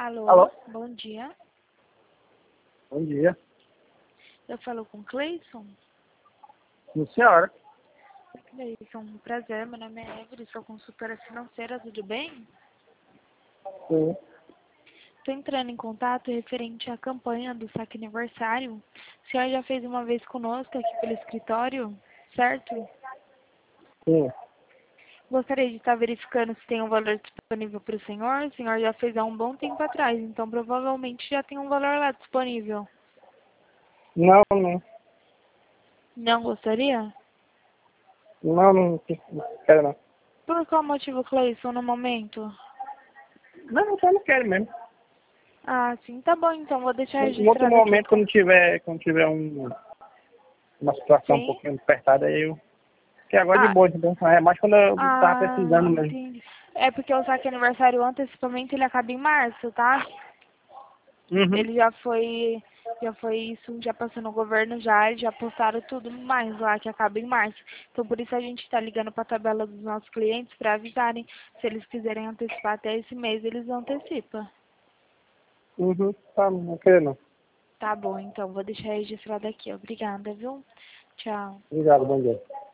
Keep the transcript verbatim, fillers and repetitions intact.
Alô, Alô? bom dia. Bom dia. Eu falo com Cleison? Sim, senhora. Cleison, um prazer. Meu nome é Evelyn, sou consultora financeira, tudo bem? Sim. Estou entrando em contato referente à campanha do saque aniversário. O senhor já fez uma vez conosco aqui pelo escritório, certo? Sim. Gostaria de estar verificando se tem um valor disponível para o senhor. O senhor já fez há um bom tempo atrás, então provavelmente já tem um valor lá disponível. Não, não. Não gostaria? Não, não, não quero não. Por qual motivo, Cleison, no momento? Não, eu só não quero mesmo. Ah, sim, tá bom, então vou deixar Em outro registrado aqui. momento, quando tiver, quando tiver um, uma situação um Sim? pouquinho apertada, aí eu... Que agora de Ah, boa, então. É mais quando eu tava ah, precisando mesmo. entendi. É porque o saque aniversário antecipadamente ele acaba em março, tá? Uhum. Ele já foi, já foi isso, já passou no governo já, eles já postaram tudo mais lá que acaba em março. Então por isso a gente tá ligando pra tabela dos nossos clientes pra avisarem se eles quiserem antecipar até esse mês, eles antecipam. Uhum. Tá, não quero não. Tá bom, então vou deixar registrado aqui. Obrigada, viu? Tchau. Obrigado, bom dia.